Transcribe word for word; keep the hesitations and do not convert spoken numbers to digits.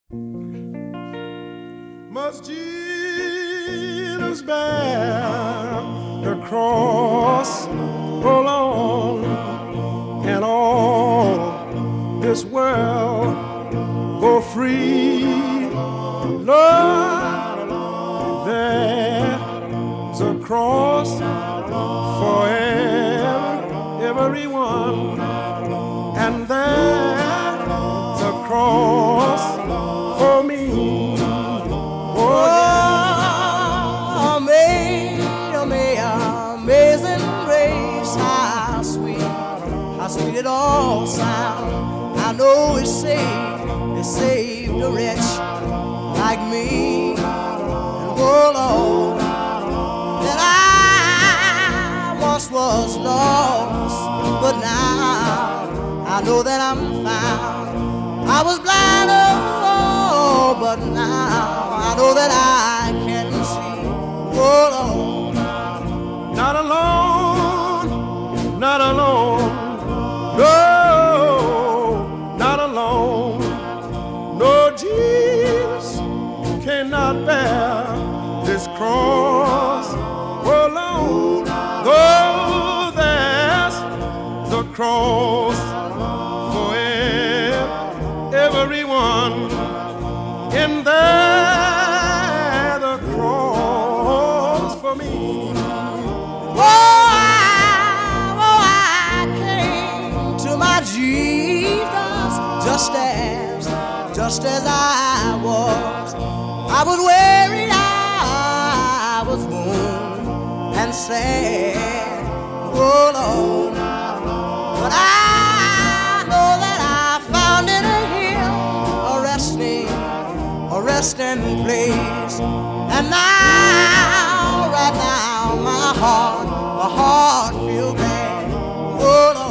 Must Jesus bear the cross alone, and all this world go free? Lord, there's a cross for everyone, and there's a cross for me. Oh, amazing, amazing grace, how sweet, how sweet it all sounds. I know it saved, it saved a wretch like me. And oh Lord, that I once was lost, but now I know that I'm found. I was blind, oh, but now I know that I can see. Oh Lord, not alone, not alone, no, not alone. No, Jesus cannot bear this cross alone. Though there's the cross for everyone, in there the cross for me. oh, I, oh, I came to my Jesus just as, just as I was. I was weary, I was worn and sad, oh Lord, but I know that I found in Him a resting, a resting place. And now, right now, my heart, my heart feels glad, oh Lord.